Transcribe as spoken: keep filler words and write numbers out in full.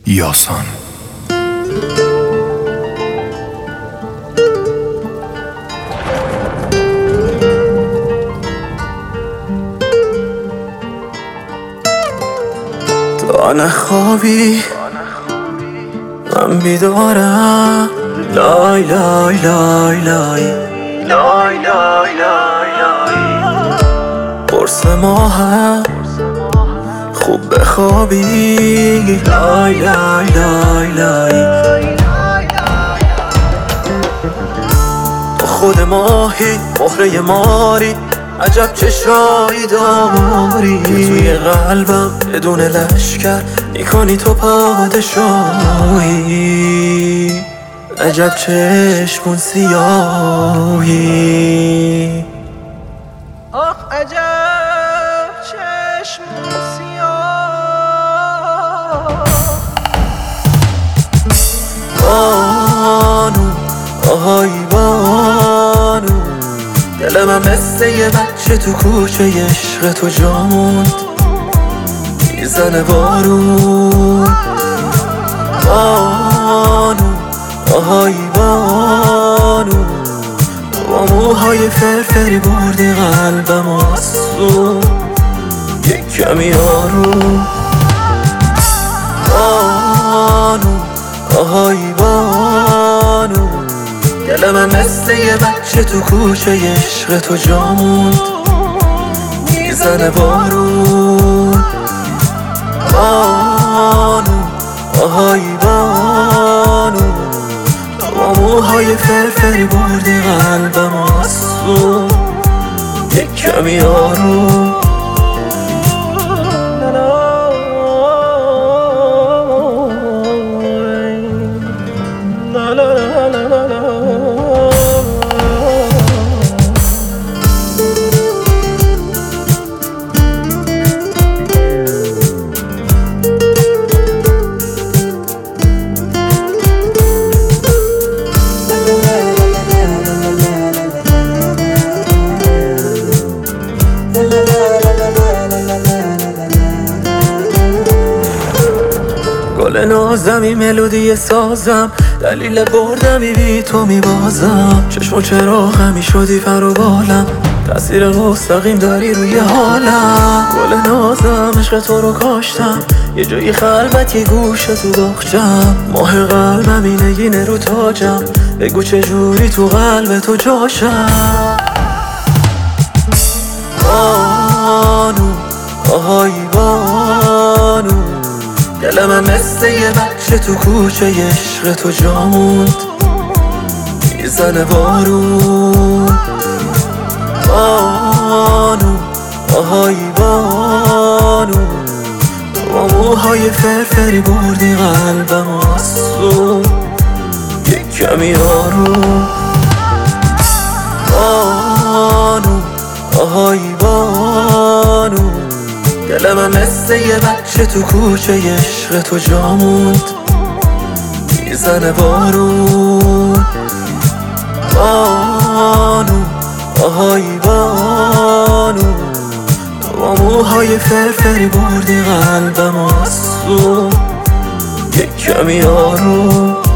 یاسان. تا نخوابی من بیدارم، لای لای لای لای لای لای لای لای قرص ماهم خوب بخوابی، لای لای لای لای تو خود ماهی مهره ماری، عجب چشایی داری که توی قلبم بدون لشکر میکنی تو پادشاهی، عجب چشمون سیاهی، آخ عجب چشمون سیاه. بانو آهای بانو، دل من مثل یه بچه تو کوچه عشق تو جا موند، میزنه بارون. بانو آهای بانو، با موهای فرفری بردی قلبم آسون، یک کمی آروم. بانو آهای بانو، دل من مثل یه بچه تو کوچه عشق تو جا موند، میزنه بارون. بانو آهای بانو، با موهای فرفری بردی قلبم آسون، یک کمی آروم. گل نازمی ملودی سازم، دلیل بردمی بی تو میبازم، چشم و چراغ همی شدی پر و بالم، تأثیر مستقیم داری روی حالم. گل نازم عشق تو رو کاشتم، یه جایی خلوت یه گوشه تو باغچم، ماه قلبم اینگینه رو تاجم، بگو چجوری تو قلب تو جاشم. بانو آهای بانو، دل من مثل یه بچه تو کوچه عشق تو جا موند، میزنه بارون. بانو آهای بانو، با موهای فرفری بردی قلبم آسون، یک کمی آروم. بانو آهای بانو، دل من مثل یه بچه تو کوچه عشق تو جا موند، میزنه بارون. بانو آهای بانو، با موهای فرفری بردی قلبم آسون، یک کمی آروم.